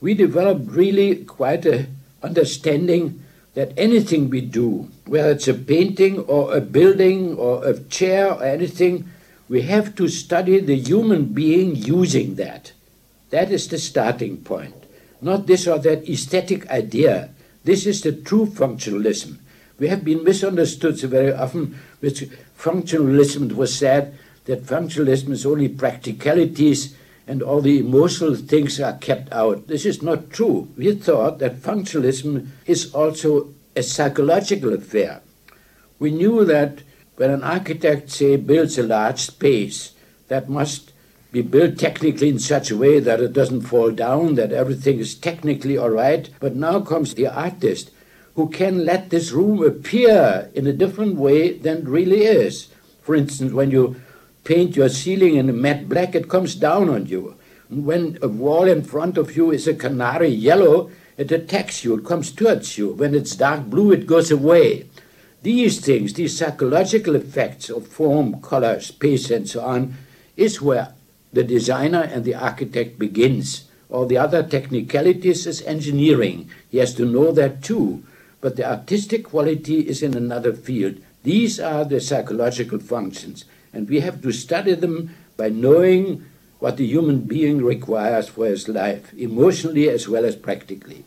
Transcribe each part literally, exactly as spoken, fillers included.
we developed really quite a understanding that anything we do, whether it's a painting or a building or a chair or anything, we have to study the human being using that. That is the starting point. Not this or that aesthetic idea. This is the true functionalism. We have been misunderstood so very often with functionalism. It was said that functionalism is only practicalities and all the emotional things are kept out. This is not true. We thought that functionalism is also a psychological affair. We knew that when an architect, say, builds a large space, that must be built technically in such a way that it doesn't fall down, that everything is technically all right. But now comes the artist who can let this room appear in a different way than it really is. For instance, when you paint your ceiling in a matte black, it comes down on you. And when a wall in front of you is a canary yellow, it attacks you, it comes towards you. When it's dark blue, it goes away. These things, these psychological effects of form, color, space, and so on, is where the designer and the architect begins. All the other technicalities is engineering. He has to know that too. But the artistic quality is in another field. These are the psychological functions. And we have to study them by knowing what the human being requires for his life, emotionally as well as practically.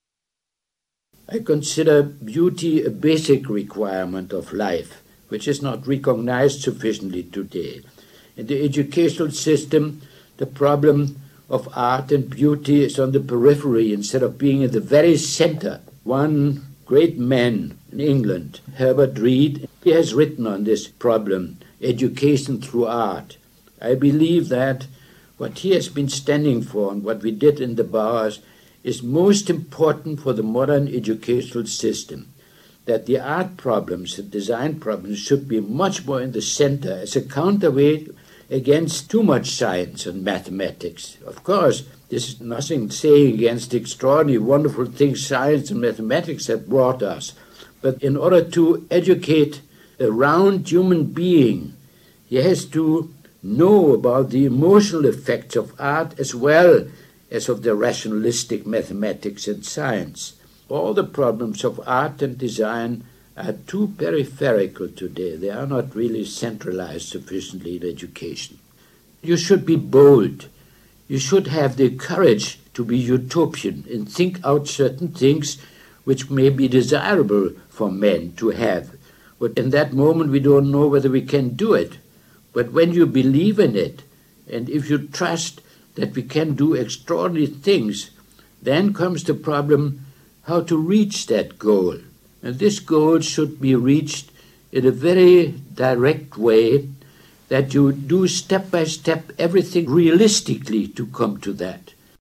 I consider beauty a basic requirement of life, which is not recognized sufficiently today. In the educational system, the problem of art and beauty is on the periphery instead of being in the very center. One great man in England, Herbert Reed, he has written on this problem, education through art. I believe that what he has been standing for and what we did in the Bauhaus is most important for the modern educational system, that the art problems, the design problems should be much more in the center as a counterweight against too much science and mathematics. Of course, this is nothing saying against the extraordinary, wonderful things science and mathematics have brought us. But in order to educate a round human being, he has to know about the emotional effects of art as well as of the rationalistic mathematics and science. All the problems of art and design are too peripheral today. They are not really centralized sufficiently in education. You should be bold. You should have the courage to be utopian and think out certain things which may be desirable for men to have. But in that moment we don't know whether we can do it. But when you believe in it, and if you trust that we can do extraordinary things, then comes the problem how to reach that goal. And this goal should be reached in a very direct way, that you do step by step everything realistically to come to that.